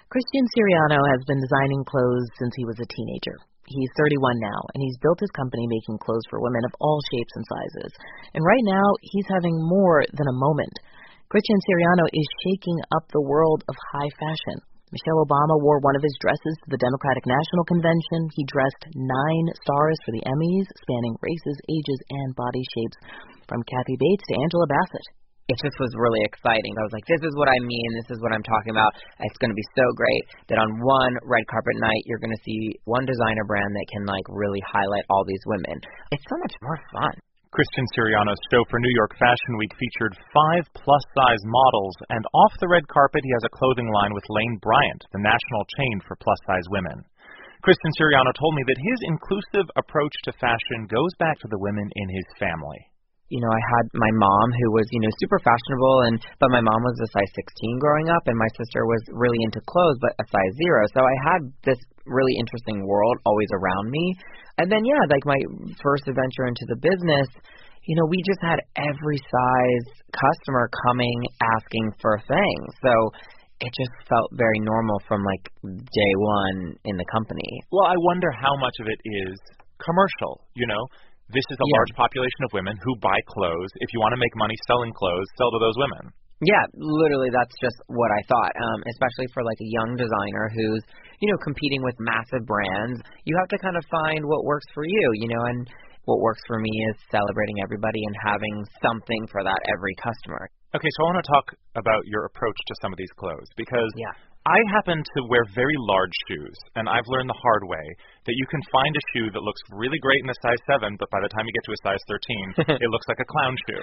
Christian Siriano has been designing clothes since he was a teenager. He's 31 now, and he's built his company making clothes for women of all shapes and sizes. And right now, he's having more than a moment. Christian Siriano is shaking up the world of high fashion. Michelle Obama wore one of his dresses to the Democratic National Convention. He dressed 9 stars for the Emmys, spanning races, ages, and body shapes, from Kathy Bates to Angela Bassett. It just was really exciting. I was like, this is what I mean. This is what I'm talking about. It's going to be so great that on one red carpet night, you're going to see one designer brand that can really highlight all these women. It's so much more fun. Christian Siriano's show for New York Fashion Week featured 5 plus-size models, and off the red carpet he has a clothing line with Lane Bryant, the national chain for plus-size women. Christian Siriano told me that his inclusive approach to fashion goes back to the women in his family. I had my mom who was, super fashionable, but my mom was a size 16 growing up, and my sister was really into clothes, but a size 0. So I had this really interesting world always around me. And then, my first adventure into the business, we just had every size customer coming asking for things. So it just felt very normal from, day one in the company. Well, I wonder how much of it is commercial, This is a large population of women who buy clothes. If you want to make money selling clothes, sell to those women. Yeah, literally, that's just what I thought, especially for, a young designer who's, competing with massive brands. You have to kind of find what works for you, and what works for me is celebrating everybody and having something for that every customer. Okay, so I want to talk about your approach to some of these clothes, because I happen to wear very large shoes, and I've learned the hard way that you can find a shoe that looks really great in a size 7, but by the time you get to a size 13, it looks like a clown shoe.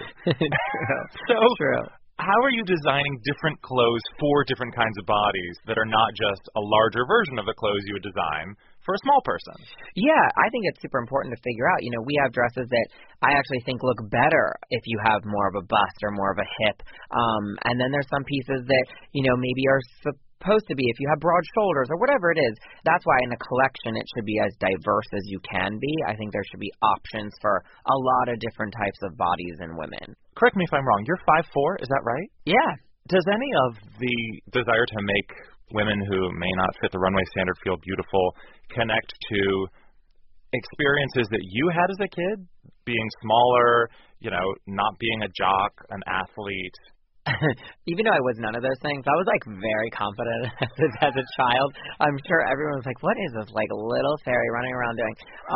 True. How are you designing different clothes for different kinds of bodies that are not just a larger version of the clothes you would design for a small person? Yeah, I think it's super important to figure out. We have dresses that I actually think look better if you have more of a bust or more of a hip. And then there's some pieces that, maybe are supposed to be if you have broad shoulders or whatever it is. That's why in a collection it should be as diverse as you can be. I think there should be options for a lot of different types of bodies and women. Correct me if I'm wrong. You're 5'4", is that right? Yeah. Does any of the desire to make women who may not fit the runway standard feel beautiful connect to experiences that you had as a kid? Being smaller, not being a jock, an athlete? Even though I was none of those things, I was very confident as a child. I'm sure everyone was like, what is this little fairy running around doing?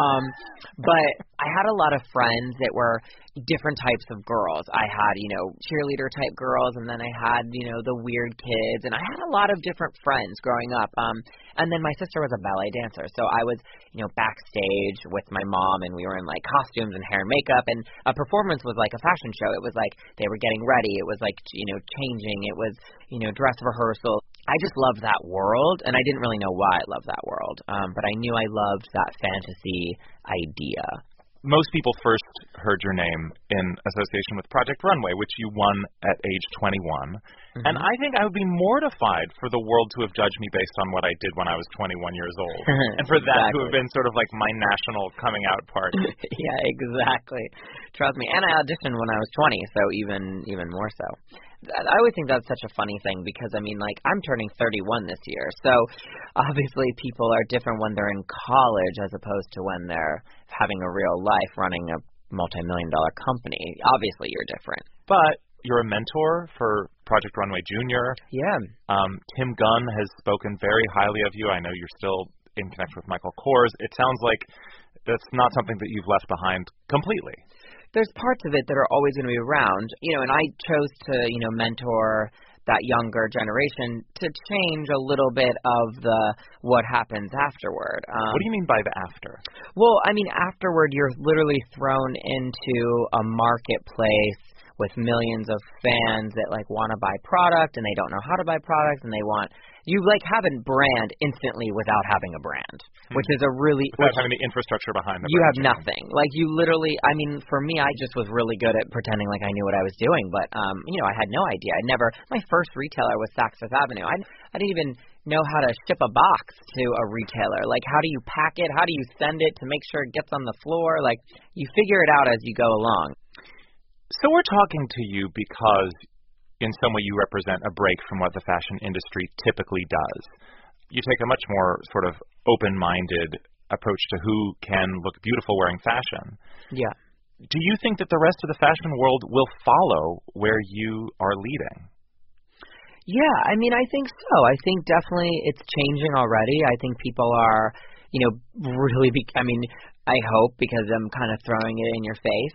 But I had a lot of friends that were different types of girls. I had, cheerleader type girls, and then I had, the weird kids, and I had a lot of different friends growing up. And then my sister was a ballet dancer, so I was, backstage with my mom, and we were in costumes and hair and makeup, and a performance was like a fashion show. It was they were getting ready. It was changing. It was, dress rehearsal. I just loved that world, and I didn't really know why I loved that world, but I knew I loved that fantasy idea. Most people first heard your name in association with Project Runway, which you won at age 21. Mm-hmm. And I think I would be mortified for the world to have judged me based on what I did when I was 21 years old. And for that to have been sort of my national coming out party. Yeah, exactly. Trust me. And I auditioned when I was 20, so even more so. I always think that's such a funny thing because, I'm turning 31 this year. So, obviously, people are different when they're in college as opposed to when they're having a real life running a multi-million-dollar company. Obviously, you're different. But you're a mentor for Project Runway Junior. Yeah. Tim Gunn has spoken very highly of you. I know you're still in connection with Michael Kors. It sounds like that's not something that you've left behind completely. There's parts of it that are always going to be around, and I chose to, mentor that younger generation to change a little bit of what happens afterward. What do you mean by the after? Well, afterward, you're literally thrown into a marketplace with millions of fans that want to buy product and they don't know how to buy products and they want you have a brand instantly without having a brand, which is a really without having the infrastructure behind the you brand. You have nothing. You literally, for me, I just was really good at pretending I knew what I was doing, but I had no idea. My first retailer was Saks Fifth Avenue. I didn't even know how to ship a box to a retailer. How do you pack it? How do you send it to make sure it gets on the floor? You figure it out as you go along. So we're talking to you because in some way you represent a break from what the fashion industry typically does. you take a much more sort of open-minded approach to who can look beautiful wearing fashion. Yeah. Do you think that the rest of the fashion world will follow where you are leading? Yeah, I mean, I think so. I think definitely it's changing already. I think people are, really I hope, because I'm kind of throwing it in your face.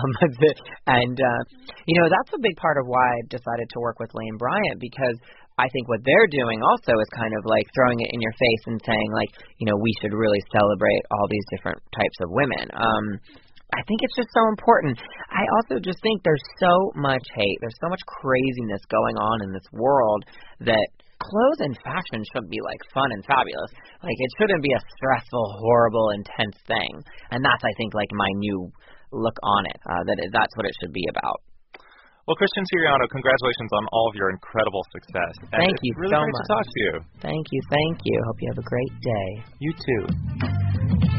That's a big part of why I decided to work with Lane Bryant, because I think what they're doing also is kind of like throwing it in your face and saying, like, we should really celebrate all these different types of women. I think it's just so important. I also just think there's so much hate. There's so much craziness going on in this world that clothes and fashion should be, like, fun and fabulous. Like, it shouldn't be a stressful, horrible, intense thing. And that's, I think, like, my new look on it. That's what it should be about. Well, Christian Siriano, congratulations on all of your incredible success. Thank you really so great much. to talk to you. Thank you. Hope you have a great day. You too.